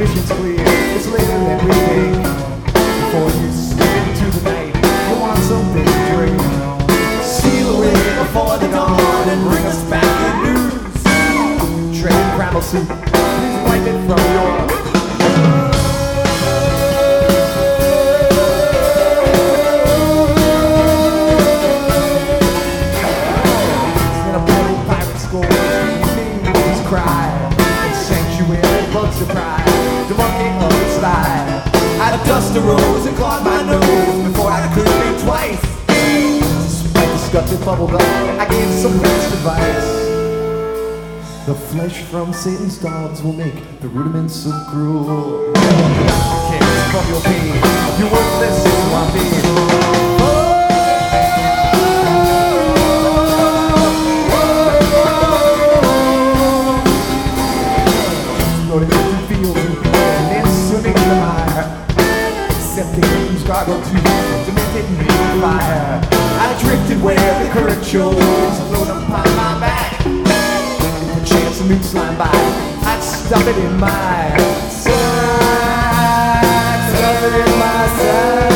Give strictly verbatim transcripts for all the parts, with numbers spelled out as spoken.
mission's clear. It's later than we think. Before you slip into the night, you want something to drink. Steal away before the dawn and bring us back the news. Trade primal soup, please wipe it from your. I'd have dust a rose and clawed my nose before I could think twice. Despite the scuffed bubblegum, I gave some best advice. The flesh from Satan's dogs will make the rudiments so cruel. Cares from your pain, you're worthless, you are pain. Gargle to demented fire. I drifted where the current shows, float upon my back. If a chance a moon slime by, I'd stuff it in my sack, stuff it in my sack.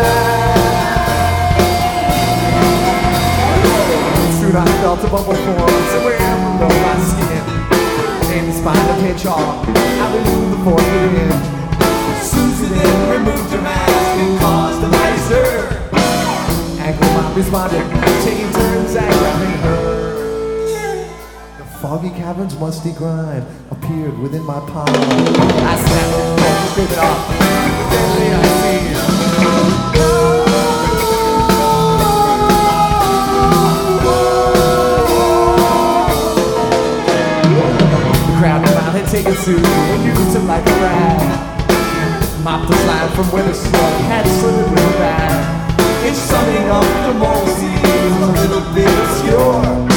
Soon I felt a bubble form somewhere below my skin, and despite the hedgehog, I removed the force within. Susie then removed her mask and caused a mighty stir. Ankle Mop responded, taking turns at grabbing her. The foggy cavern's musty grind appeared within my palm. I snapped it and scraped it off with deadly unseen. The crowd around had taken Sue and used him like a rag. Mopped the slime from where the slug had slithered with a bag. It's summing up the moral seas a little bit obscure.